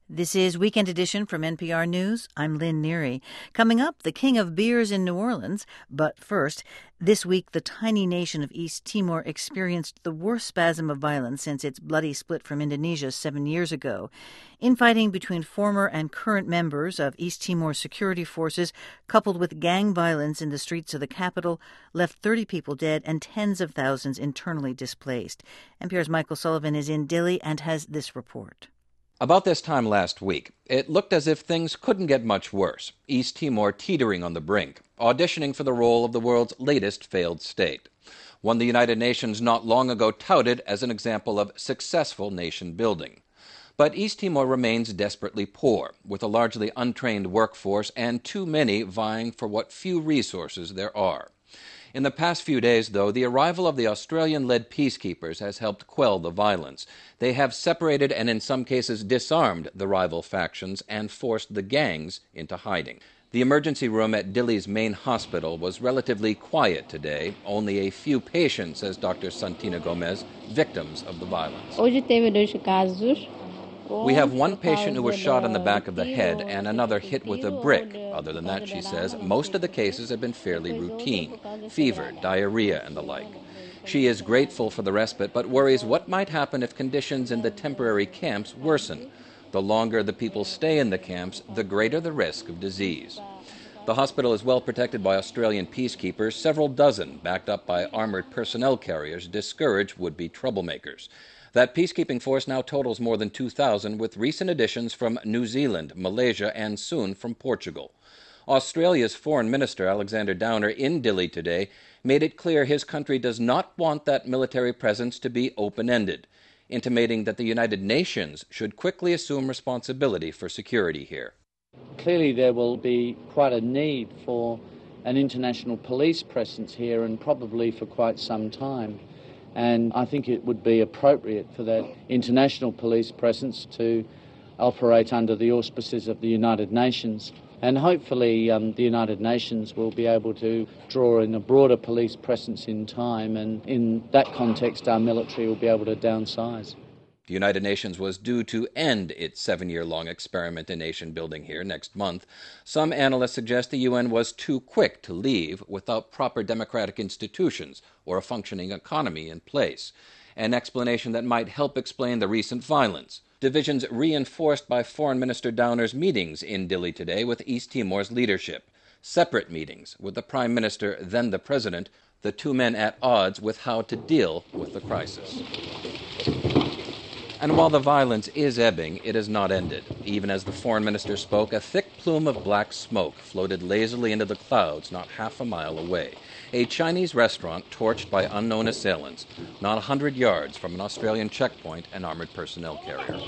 This is Weekend Edition from NPR News. I'm Lynn Neary. Coming up, the king of beers in New Orleans. But first, this week the tiny nation of East Timor experienced the worst spasm of violence since its bloody split from Indonesia 7 years ago. Infighting between former and current members of East Timor's security forces, coupled with gang violence in the streets of the capital, left 30 people dead and tens of thousands internally displaced. NPR's Michael Sullivan is in Dili and has this report. About this time last week, it looked as if things couldn't get much worse. East Timor teetering on the brink, auditioning for the role of the world's latest failed state. One the United Nations not long ago touted as an example of successful nation building. But East Timor remains desperately poor, with a largely untrained workforce and too many vying for what few resources there are. In the past few days, though, the arrival of the Australian-led peacekeepers has helped quell the violence. They have separated and in some cases disarmed the rival factions and forced the gangs into hiding. The emergency room at Dili's main hospital was relatively quiet today. Only a few patients, says Dr. Santina Gomez, victims of the violence. We have one patient who was shot in the back of the head and another hit with a brick. Other than that, she says, most of the cases have been fairly routine: fever, diarrhea, and the like. She is grateful for the respite, but worries what might happen if conditions in the temporary camps worsen. The longer the people stay in the camps, the greater the risk of disease. The hospital is well protected by Australian peacekeepers. Several dozen, backed up by armored personnel carriers, discourage would-be troublemakers. That peacekeeping force now totals more than 2,000, with recent additions from New Zealand, Malaysia, and soon from Portugal. Australia's Foreign Minister, Alexander Downer, in Dili today, made it clear his country does not want that military presence to be open-ended, intimating that the United Nations should quickly assume responsibility for security here. Clearly there will be quite a need for an international police presence here, and probably for quite some time. And I think it would be appropriate for that international police presence to operate under the auspices of the United Nations. And hopefully the United Nations will be able to draw in a broader police presence in time, and in that context our military will be able to downsize. The United Nations was due to end its 7-year-long experiment in nation building here next month. Some analysts suggest the UN was too quick to leave without proper democratic institutions or a functioning economy in place, an explanation that might help explain the recent violence. Divisions reinforced by Foreign Minister Downer's meetings in Dili today with East Timor's leadership. Separate meetings with the Prime Minister, then the President, the two men at odds with how to deal with the crisis. And while the violence is ebbing, it has not ended. Even as the foreign minister spoke, a thick plume of black smoke floated lazily into the clouds not half a mile away. A Chinese restaurant torched by unknown assailants, not 100 yards from an Australian checkpoint and armored personnel carrier.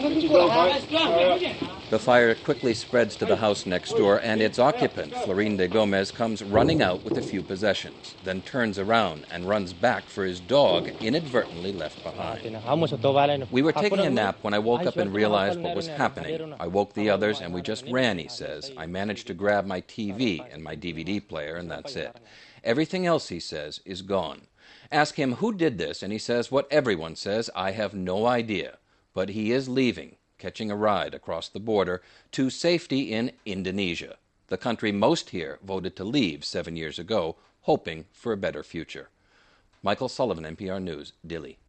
The fire quickly spreads to the house next door, and its occupant, Florin Gomez, comes running out with a few possessions, then turns around and runs back for his dog, inadvertently left behind. We were taking a nap when I woke up and realized what was happening. I woke the others and we just ran, he says. I managed to grab my TV and my DVD player, and that's it. Everything else, he says, is gone. Ask him who did this, and he says what everyone says: I have no idea. But he is leaving, catching a ride across the border to safety in Indonesia, the country most here voted to leave 7 years ago, hoping for a better future. Michael Sullivan, NPR News, Dili.